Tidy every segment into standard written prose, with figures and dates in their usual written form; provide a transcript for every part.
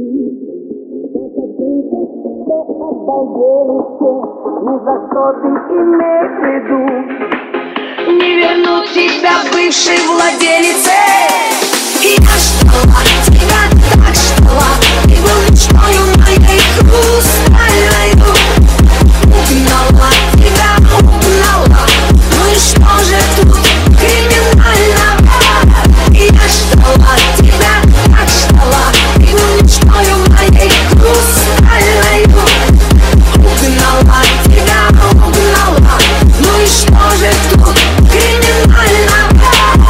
Обалдели все, ни за что ты имей в виду. Не верну тебя бывшей владелице. И я ждала тебя, так ждала. Ты был мечтою моей хрустальной. Угнала тебя, угнала. Ну и что же тут криминального? И я ждала тебя, так ждала. Ты был мечтою моей хрустальной. Угнала тебя, угнала. Ну и что же тут криминального?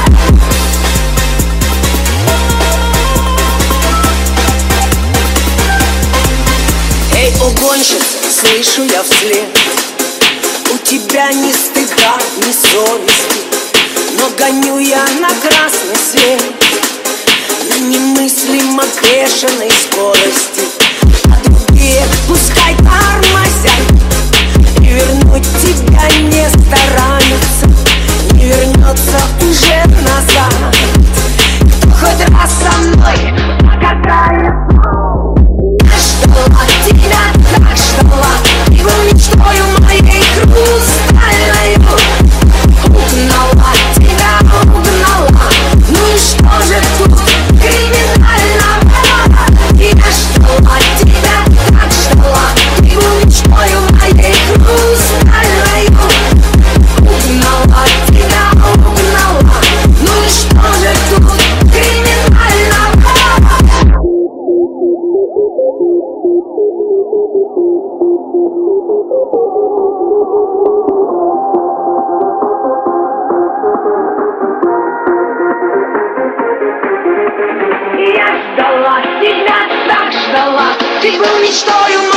Эй, угонщица, слышу я вслед. У тебя ни стыда, ни совести, но гоню я на красный свет на немыслимо бешеной скорости. А другие пускай тормозят, и вернуть тебя не стараются. Не вернется уже назад. Кто хоть раз со мной покатается. Ждала тебя, так ждала. Ты был мечтою моей хрустальной. Угнала тебя, угнала. Ну и что же тут криминального? И я ждала тебя, так ждала. Ты был мечтою моей хрустальной. Угнала тебя, угнала. Ну и что же тут криминального? Я ждала тебя, так ждала. Ты был мечтою